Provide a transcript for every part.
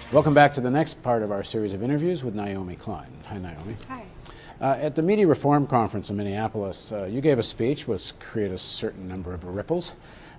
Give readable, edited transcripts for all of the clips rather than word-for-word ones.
Welcome back to the next part of our series of interviews with Naomi Klein. Hi, Naomi. Hi. At the Media Reform Conference in Minneapolis, you gave a speech which created a certain number of ripples.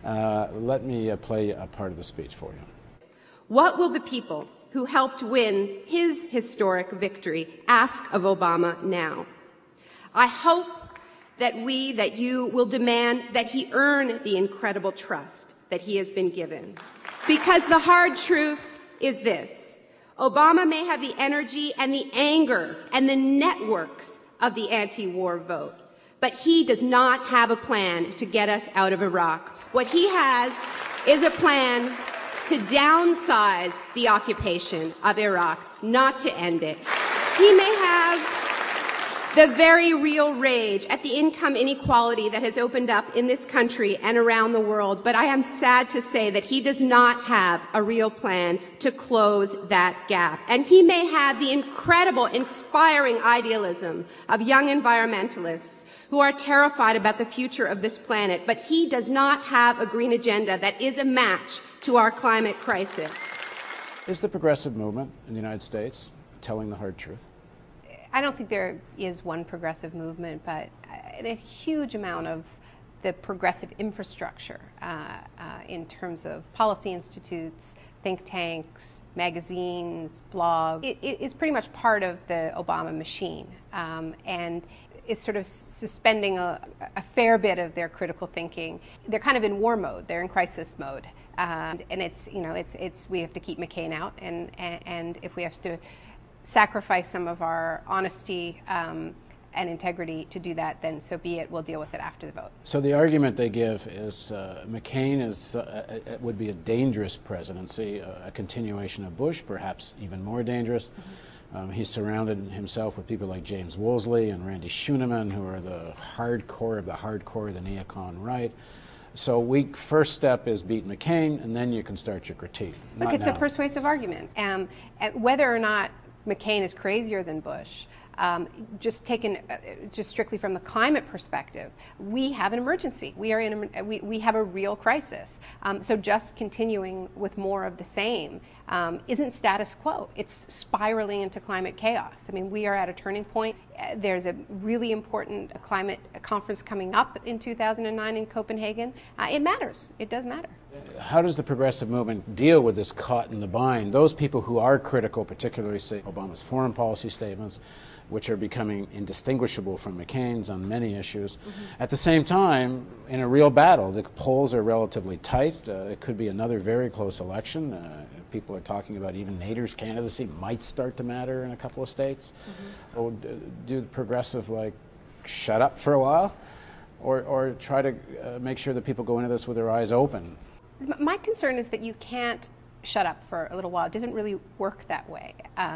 Let me play a part of the speech for you. What will the people who helped win his historic victory ask of Obama now? I hope that you will demand that he earn the incredible trust that he has been given. Because the hard truth is this: Obama may have the energy and the anger and the networks of the anti-war vote, but he does not have a plan to get us out of Iraq. What he has is a plan to downsize the occupation of Iraq, not to end it. He may have the very real rage at the income inequality that has opened up in this country and around the world, but I am sad to say that he does not have a real plan to close that gap. And he may have the incredible, inspiring idealism of young environmentalists who are terrified about the future of this planet, but he does not have a green agenda that is a match to our climate crisis. Is the progressive movement in the United States telling the hard truth? I don't think there is one progressive movement, but a huge amount of the progressive infrastructure in terms of policy institutes, think tanks, magazines, blogs, it is pretty much part of the Obama machine, and is sort of suspending a fair bit of their critical thinking. They're kind of in war mode. They're in crisis mode, and it's we have to keep McCain out, and if we have to sacrifice some of our honesty and integrity to do that, then so be it. We'll deal with it after the vote. So the argument they give is McCain would be a dangerous presidency, a continuation of Bush, perhaps even more dangerous. Mm-hmm. He's surrounded himself with people like James Woolsey and Randy Schuneman, who are the hardcore of the hardcore, the neocon right. So first step is beat McCain, and then you can start your critique. Look, it's a persuasive argument. Whether or not McCain is crazier than Bush, just strictly from the climate perspective, we have an emergency. We have a real crisis. So just continuing with more of the same isn't status quo. It's spiraling into climate chaos. I mean, we are at a turning point. There's a really important climate conference coming up in 2009 in Copenhagen. It matters. It does matter. How does the progressive movement deal with this caught in the bind? Those people who are critical, particularly say Obama's foreign policy statements, which are becoming indistinguishable from McCain's on many issues. Mm-hmm. At the same time, in a real battle, the polls are relatively tight. It could be another very close election. People are talking about even Nader's candidacy might start to matter in a couple of states. Mm-hmm. Or do the progressive shut up for a while, or try to make sure that people go into this with their eyes open? My concern is that you can't shut up for a little while. It doesn't really work that way.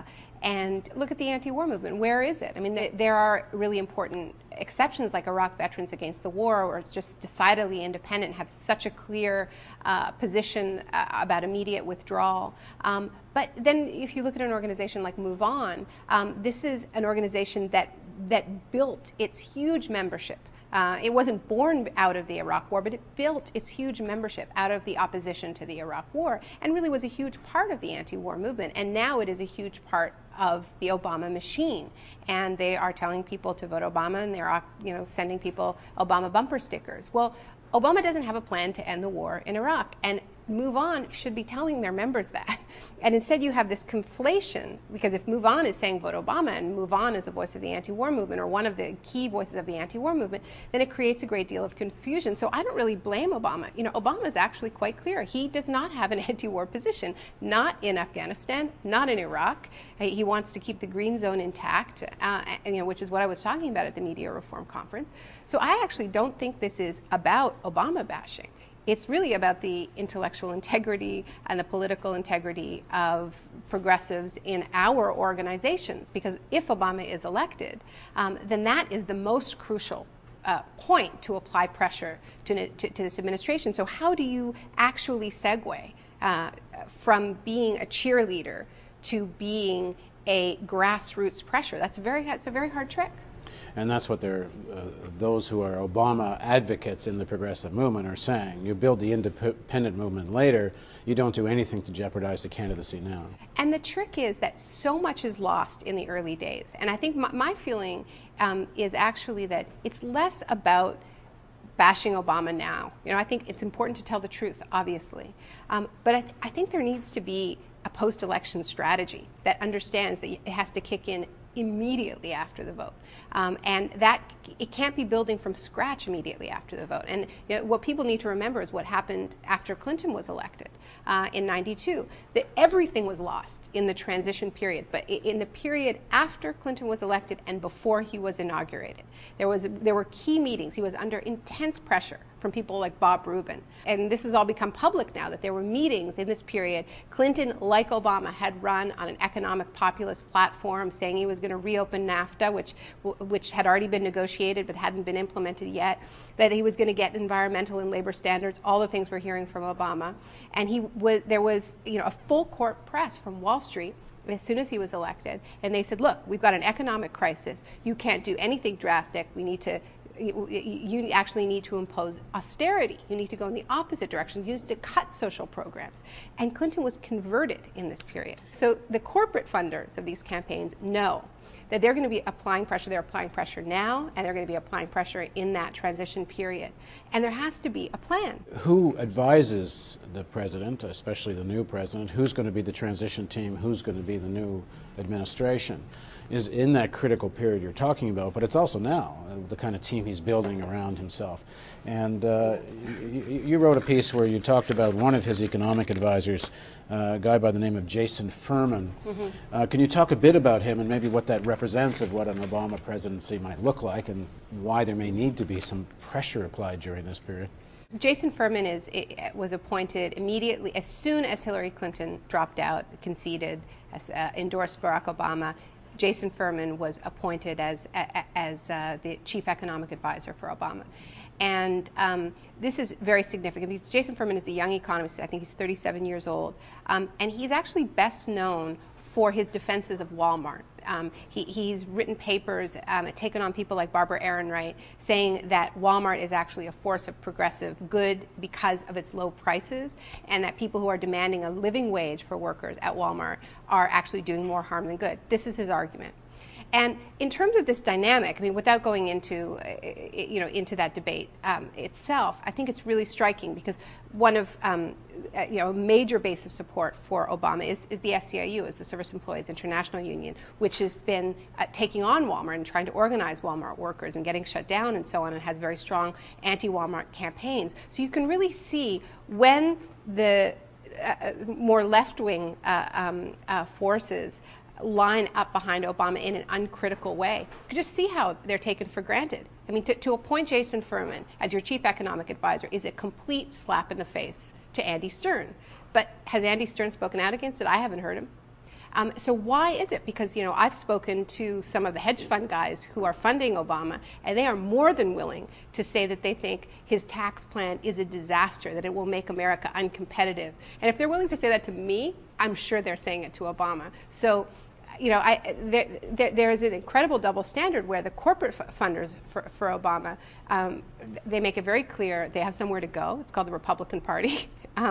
And look at the anti-war movement. Where is it? I mean, there are really important exceptions, like Iraq Veterans Against the War, or just decidedly independent, have such a clear position about immediate withdrawal. But then if you look at an organization like Move On, this is an organization that built its huge membership. It wasn't born out of the Iraq War, but it built its huge membership out of the opposition to the Iraq War, and really was a huge part of the anti-war movement. And now it is a huge part of the Obama machine. And they are telling people to vote Obama, and they're sending people Obama bumper stickers. Well, Obama doesn't have a plan to end the war in Iraq, and Move On should be telling their members that. And instead you have this conflation, because if Move On is saying vote Obama, and Move On is the voice of the anti-war movement, or one of the key voices of the anti-war movement, then it creates a great deal of confusion. So I don't really blame Obama. Obama is actually quite clear. He does not have an anti-war position, not in Afghanistan, not in Iraq. He wants to keep the green zone intact, which is what I was talking about at the Media Reform Conference. So I actually don't think this is about Obama bashing. It's really about the intellectual integrity and the political integrity of progressives in our organizations. Because if Obama is elected, then that is the most crucial point to apply pressure to this administration. So how do you actually segue from being a cheerleader to being a grassroots pressure? It's a very hard trick. And that's what those who are Obama advocates in the progressive movement are saying. You build the independent movement later, you don't do anything to jeopardize the candidacy now. And the trick is that so much is lost in the early days. And I think my feeling is actually that it's less about bashing Obama now. I think it's important to tell the truth, obviously. But I think there needs to be a post-election strategy that understands that it has to kick in immediately after the vote. And that it can't be building from scratch immediately after the vote. And what people need to remember is what happened after Clinton was elected in '92. That everything was lost in the transition period, but in the period after Clinton was elected and before he was inaugurated, there were key meetings. He was under intense pressure from people like Bob Rubin. And this has all become public now, that there were meetings in this period. Clinton, like Obama, had run on an economic populist platform saying he was going to reopen NAFTA, which had already been negotiated but hadn't been implemented yet, that he was going to get environmental and labor standards, all the things we're hearing from Obama. And there was a full court press from Wall Street as soon as he was elected, and they said, look, we've got an economic crisis. You can't do anything drastic. You actually need to impose austerity. You need to go in the opposite direction. You need to cut social programs. And Clinton was converted in this period. So the corporate funders of these campaigns know that they're going to be applying pressure. They're applying pressure now, and they're going to be applying pressure in that transition period. And there has to be a plan. Who advises the president, especially the new president? Who's going to be the transition team? Who's going to be the new administration? Is in that critical period you're talking about, but it's also now, the kind of team he's building around himself. And you wrote a piece where you talked about one of his economic advisors, a guy by the name of Jason Furman. Mm-hmm. Can you talk a bit about him and maybe what that represents of what an Obama presidency might look like and why there may need to be some pressure applied during this period? Jason Furman was appointed immediately, as soon as Hillary Clinton dropped out, conceded, endorsed Barack Obama. Jason Furman was appointed as the chief economic advisor for Obama. And this is very significant because Jason Furman is a young economist. I think he's 37 years old. And he's actually best known for his defenses of Walmart. He's written papers, taken on people like Barbara Ehrenreich, saying that Walmart is actually a force of progressive good because of its low prices, and that people who are demanding a living wage for workers at Walmart are actually doing more harm than good. This is his argument. And in terms of this dynamic, I mean, without going into that debate itself, I think it's really striking because one of a major base of support for Obama is the SEIU, is the Service Employees International Union, which has been taking on Walmart and trying to organize Walmart workers and getting shut down and so on, and has very strong anti-Walmart campaigns. So you can really see when the more left-wing forces line up behind Obama in an uncritical way. You can just see how they're taken for granted. I mean, to appoint Jason Furman as your chief economic advisor is a complete slap in the face to Andy Stern. But has Andy Stern spoken out against it? I haven't heard him. So why is it? Because, I've spoken to some of the hedge fund guys who are funding Obama, and they are more than willing to say that they think his tax plan is a disaster, that it will make America uncompetitive. And if they're willing to say that to me, I'm sure they're saying it to Obama. So, there is an incredible double standard where the corporate funders for Obama, they make it very clear they have somewhere to go. It's called the Republican Party.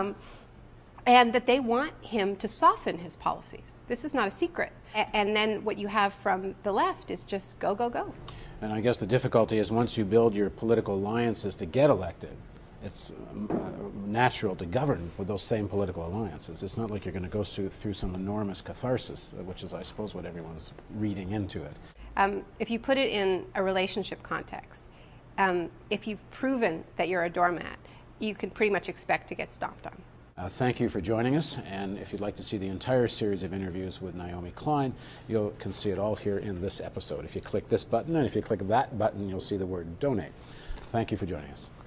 And that they want him to soften his policies. This is not a secret. And then what you have from the left is just go, go, go. And I guess the difficulty is once you build your political alliances to get elected, it's natural to govern with those same political alliances. It's not like you're going to go through some enormous catharsis, which is, I suppose, what everyone's reading into it. If you put it in a relationship context, if you've proven that you're a doormat, you can pretty much expect to get stomped on. Thank you for joining us, and if you'd like to see the entire series of interviews with Naomi Klein, you can see it all here in this episode. If you click this button, and if you click that button, you'll see the word donate. Thank you for joining us.